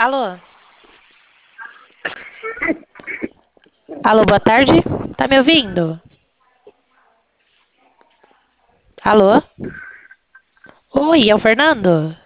Alô? Alô, boa tarde? Tá me ouvindo? Alô? Oi, é o Fernando?